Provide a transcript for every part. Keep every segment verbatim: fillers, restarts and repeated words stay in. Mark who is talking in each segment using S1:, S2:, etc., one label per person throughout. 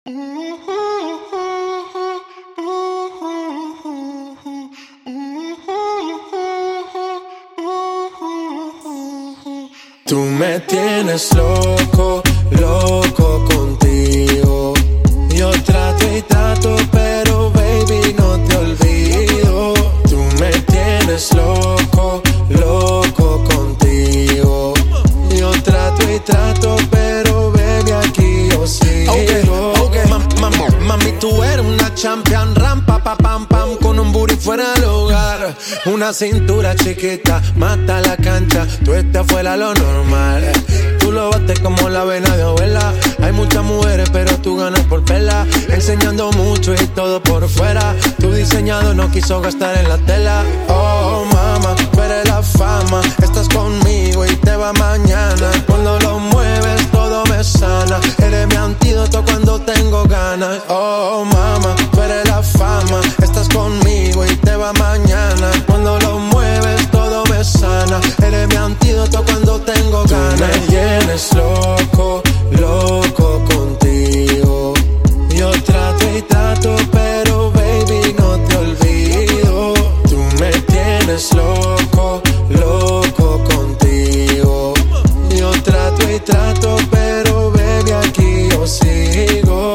S1: Tú me tienes loco, loco contigo. Yo trato y trato, pero baby no te olvido. Tú me tienes loco, loco contigo. Yo trato y trato, pero baby aquí yo sigo.
S2: Okay, okay. Mam, mam, mami, tú eres una champion, ram, pa, pa, pam, pam, con un booty fuera del hogar. Una cintura chiquita, mata la cancha, tú estás fuera lo normal. Tú lo bates como la vena de abuela. Hay muchas mujeres, pero tú ganas por pela. Enseñando mucho y todo por fuera. Tu diseñado no quiso gastar en la tela. Oh, mama, tú eres la fama. Estás conmigo y te va mañana. Cuando lo mueves, todo me sana. Eres mi antídoto cuando tengo ganas. Oh, mama, tú eres la fama. Estás conmigo y te va mañana. Cuando lo mueves, todo me sana. Eres mi antídoto cuando tengo ganas.
S1: Tú me tienes loco, loco contigo. Yo trato y trato, pero baby no te olvido. Tú me tienes loco, loco contigo. Yo trato y trato, pero baby aquí yo sigo.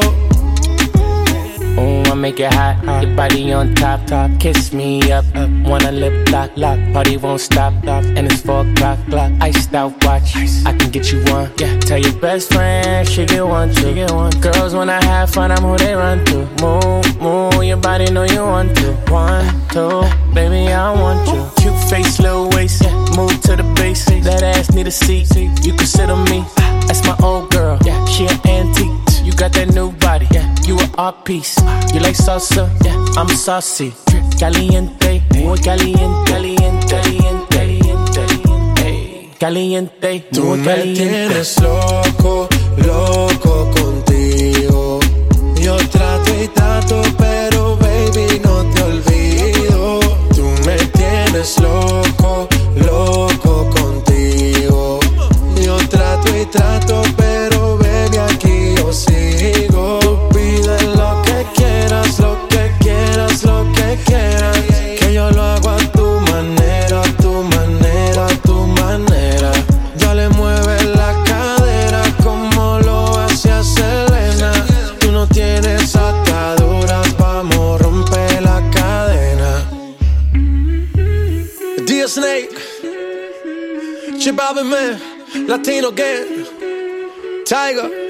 S3: Oh, I make it hot, hot. Your body on top, top. Kiss me up, up. Wanna lip lock, lock. Party won't stop, stop. And it's four o'clock, clock. Iced out watch. Ice. I can get you one. Yeah. Tell your best friend she get one, she get one. Girls when I have fun, I'm who they run to. Move, move. Your body know you want to. One, two, baby I want you. Cute face, little waist. Yeah. Move to the base. That ass need a seat. You can sit on me. That's my old girl. Yeah. She an antique. You got that new body, yeah. You an art piece. You like salsa, yeah. I'm saucy. Caliente, muy caliente, caliente, caliente, caliente.
S1: Tú me tienes loco, loco contigo. Yo trato y trato, pero baby no te olvido. Tú me tienes loco, loco contigo. Yo trato y trato, pero baby aquí yo sigo. Tú pides lo que quieras, lo que quieras, lo que quieras. Que yo lo hago a tu manera, a tu manera, a tu manera. Ya le mueves la cadera como lo hacía Selena. Tú no tienes ataduras, vamos, rompe la cadena.
S2: D Snake, Chip Alvin Man, Latino Gang, Tiger.